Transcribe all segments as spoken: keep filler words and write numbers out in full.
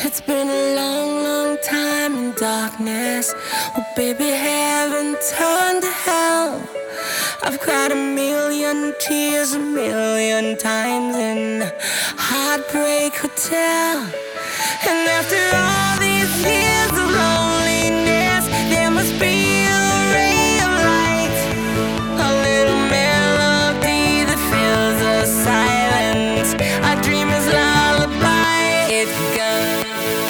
It's been a long, long time in darkness. Oh, baby, heaven turned to hell. I've cried a million tears a million times in Heartbreak Hotel. And after all these years of loneliness, there must be a ray of light, a little melody that fills the silence, a dreamer's lullaby. It goes.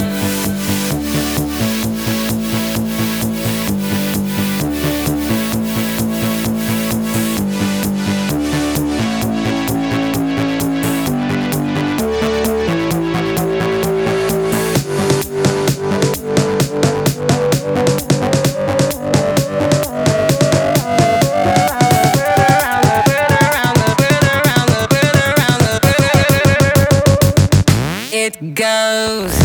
It goes.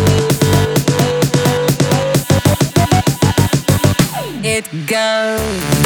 It goes.